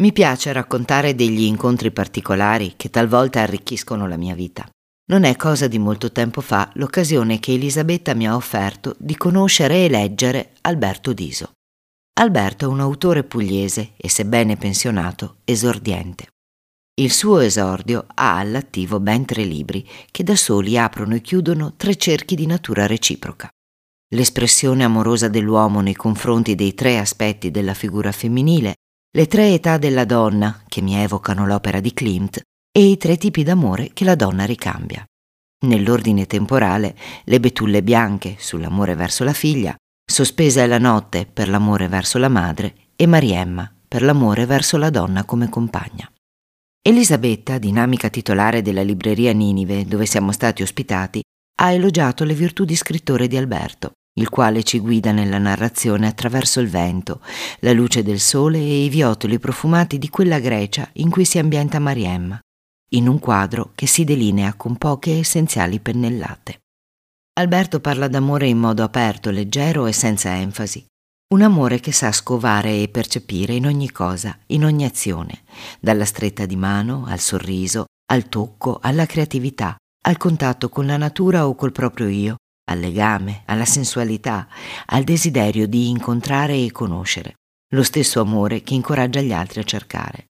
Mi piace raccontare degli incontri particolari che talvolta arricchiscono la mia vita. Non è cosa di molto tempo fa l'occasione che Elisabetta mi ha offerto di conoscere e leggere Alberto Diso. Alberto è un autore pugliese e, sebbene pensionato, esordiente. Il suo esordio ha all'attivo ben 3 libri che da soli aprono e chiudono 3 cerchi di natura reciproca. L'espressione amorosa dell'uomo nei confronti dei 3 aspetti della figura femminile, le 3 età della donna che mi evocano l'opera di Klimt e i 3 tipi d'amore che la donna ricambia. Nell'ordine temporale, le betulle bianche sull'amore verso la figlia, Sospesa è la notte per l'amore verso la madre e Mariemma per l'amore verso la donna come compagna. Elisabetta, dinamica titolare della libreria Ninive dove siamo stati ospitati, ha elogiato le virtù di scrittore di Alberto, il quale ci guida nella narrazione attraverso il vento, la luce del sole e i viottoli profumati di quella Grecia in cui si ambienta Mariemma, in un quadro che si delinea con poche essenziali pennellate. Alberto parla d'amore in modo aperto, leggero e senza enfasi. Un amore che sa scovare e percepire in ogni cosa, in ogni azione, dalla stretta di mano al sorriso, al tocco, alla creatività, al contatto con la natura o col proprio io, al legame, alla sensualità, al desiderio di incontrare e conoscere. Lo stesso amore che incoraggia gli altri a cercare.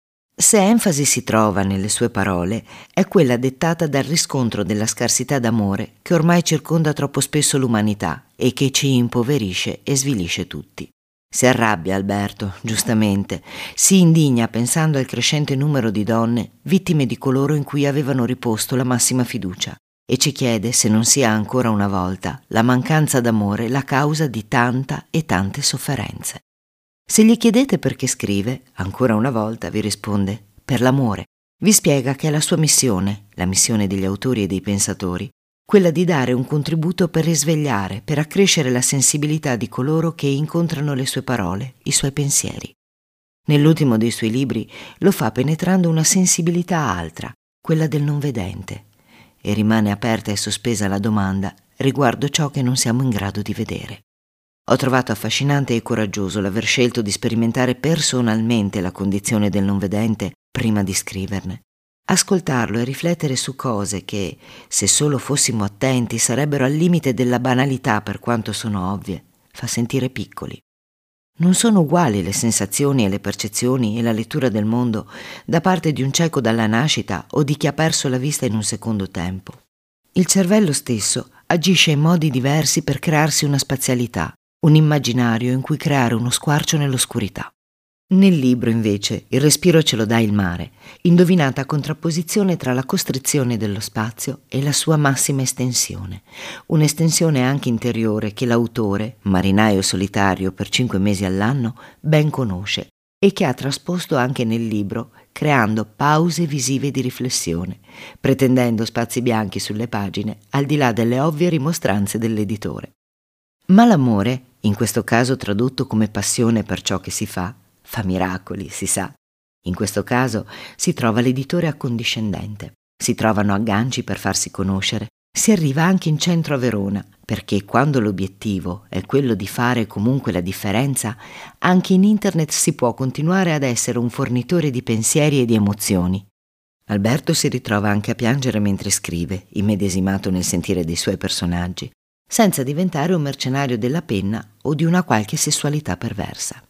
Se enfasi si trova nelle sue parole, è quella dettata dal riscontro della scarsità d'amore che ormai circonda troppo spesso l'umanità e che ci impoverisce e svilisce tutti. Si arrabbia Alberto, giustamente, si indigna pensando al crescente numero di donne vittime di coloro in cui avevano riposto la massima fiducia e ci chiede se non sia ancora una volta la mancanza d'amore la causa di tanta e tante sofferenze. Se gli chiedete perché scrive, ancora una volta vi risponde per l'amore. Vi spiega che è la sua missione, la missione degli autori e dei pensatori, quella di dare un contributo per risvegliare, per accrescere la sensibilità di coloro che incontrano le sue parole, i suoi pensieri. Nell'ultimo dei suoi libri lo fa penetrando una sensibilità altra, quella del non vedente, e rimane aperta e sospesa la domanda riguardo ciò che non siamo in grado di vedere. Ho trovato affascinante e coraggioso l'aver scelto di sperimentare personalmente la condizione del non vedente prima di scriverne. Ascoltarlo e riflettere su cose che, se solo fossimo attenti, sarebbero al limite della banalità per quanto sono ovvie, fa sentire piccoli. Non sono uguali le sensazioni e le percezioni e la lettura del mondo da parte di un cieco dalla nascita o di chi ha perso la vista in un secondo tempo. Il cervello stesso agisce in modi diversi per crearsi una spazialità, un immaginario in cui creare uno squarcio nell'oscurità. Nel libro, invece, il respiro ce lo dà il mare, indovinata contrapposizione tra la costrizione dello spazio e la sua massima estensione, un'estensione anche interiore che l'autore, marinaio solitario per 5 mesi all'anno, ben conosce e che ha trasposto anche nel libro, creando pause visive di riflessione, pretendendo spazi bianchi sulle pagine, al di là delle ovvie rimostranze dell'editore. Ma l'amore, in questo caso tradotto come passione per ciò che si fa miracoli, si sa. In questo caso si trova l'editore accondiscendente, si trovano agganci per farsi conoscere, si arriva anche in centro a Verona, perché quando l'obiettivo è quello di fare comunque la differenza, anche in internet si può continuare ad essere un fornitore di pensieri e di emozioni. Alberto si ritrova anche a piangere mentre scrive, immedesimato nel sentire dei suoi personaggi, senza diventare un mercenario della penna o di una qualche sessualità perversa.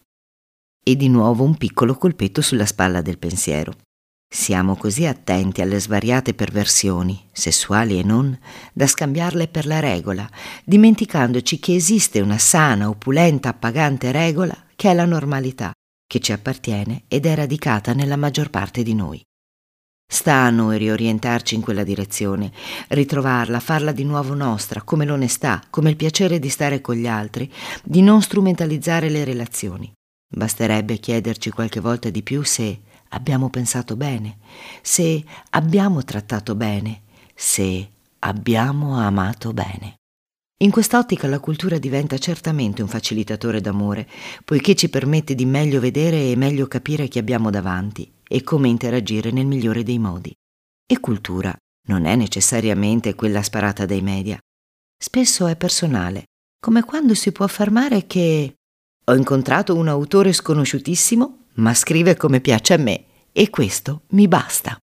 E di nuovo un piccolo colpetto sulla spalla del pensiero. Siamo così attenti alle svariate perversioni, sessuali e non, da scambiarle per la regola, dimenticandoci che esiste una sana, opulenta, appagante regola che è la normalità, che ci appartiene ed è radicata nella maggior parte di noi. Sta a noi riorientarci in quella direzione, ritrovarla, farla di nuovo nostra, come l'onestà, come il piacere di stare con gli altri, di non strumentalizzare le relazioni. Basterebbe chiederci qualche volta di più se abbiamo pensato bene, se abbiamo trattato bene, se abbiamo amato bene. In quest'ottica la cultura diventa certamente un facilitatore d'amore, poiché ci permette di meglio vedere e meglio capire chi abbiamo davanti e come interagire nel migliore dei modi. E cultura non è necessariamente quella sparata dai media. Spesso è personale, come quando si può affermare che ho incontrato un autore sconosciutissimo, ma scrive come piace a me e questo mi basta.